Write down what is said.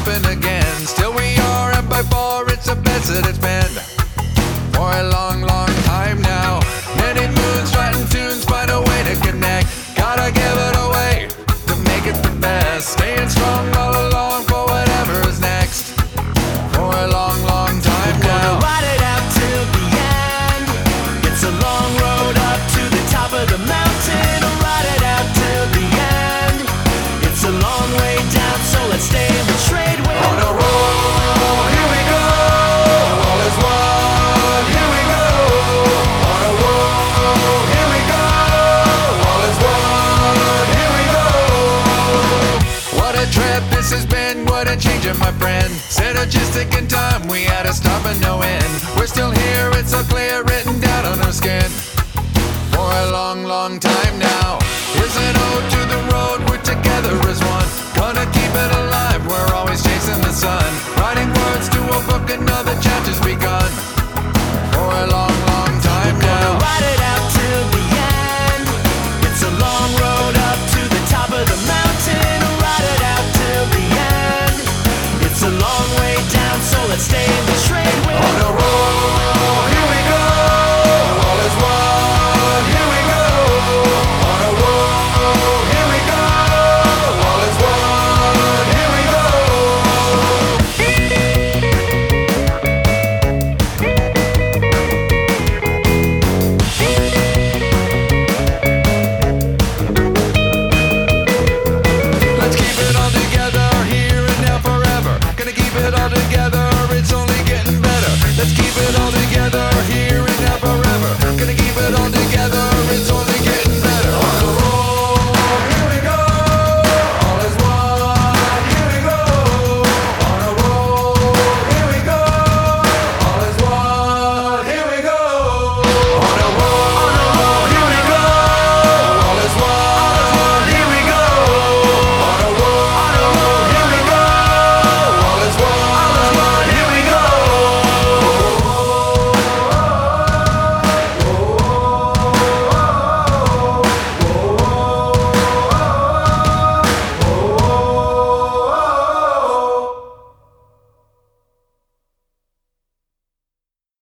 happen again. Still we are, and by far it's the best that it's been for a long, long time now. Many moons, writing tunes, find a way to connect. Gotta give it away to make it the best. Staying strong all along for whatever is next for a long, long time now. Gonna ride it out till the end. It's a long road up to the top of the mountain. Ride it out till the end. It's a long way down, so let's stay in the trade wind. On a roll, here we go. All is one, here we go. On a roll, here we go. All is one, here we go. What a trip this has been, what a change, my friend. Synergistic in time, we had a stop and no end. We're still here, it's so clear, written down on our skin for a long, long time now. Here's an ode to the road, we're together as one. Gonna keep it alive, we're always chasing the sun. Writing words to a book and